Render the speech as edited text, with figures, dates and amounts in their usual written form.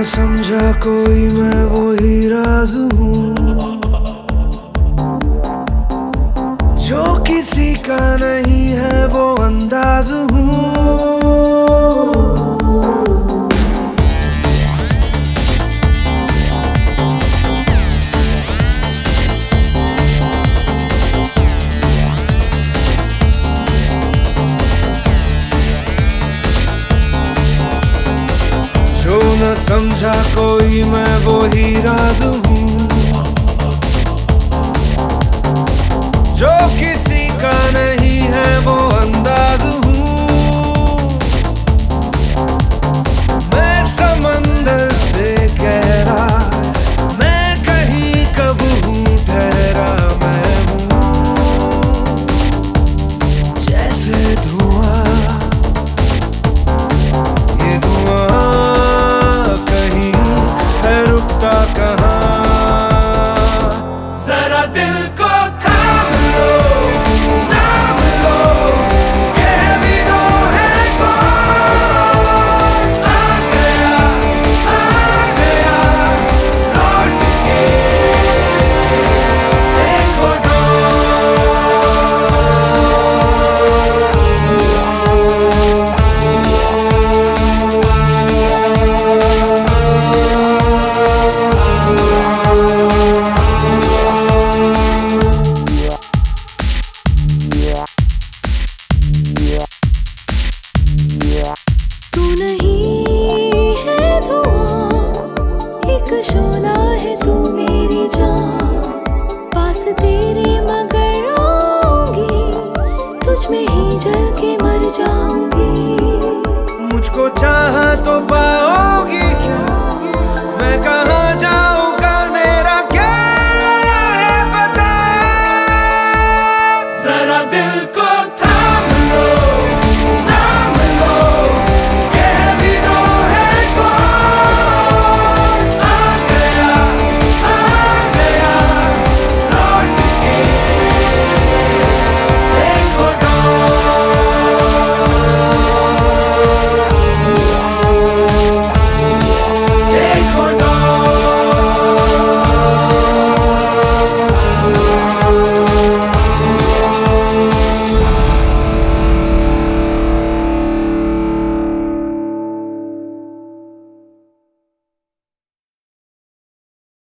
समझा कोई मैं वो ही राज हूँ जो किसी का नहीं है वो अंदाज हूँ। जो न समझा कोई मैं वो ही राज हूँ जो किसी का नहीं है वो अंदाज हूँ। मैं समंदर से गहरा मैं कहीं कब हूँ ठहरा मैं हूँ जैसे धुआं ये धुआं कहाँ जरा दिल को थाम लो नाम लो ये भी तो है कौन आ गया लौट के देखो शोला है तू मेरी जान पास तेरे मगर रहूंगी तुझ में ही जल के मर जाऊंगी। मुझको चाहा तो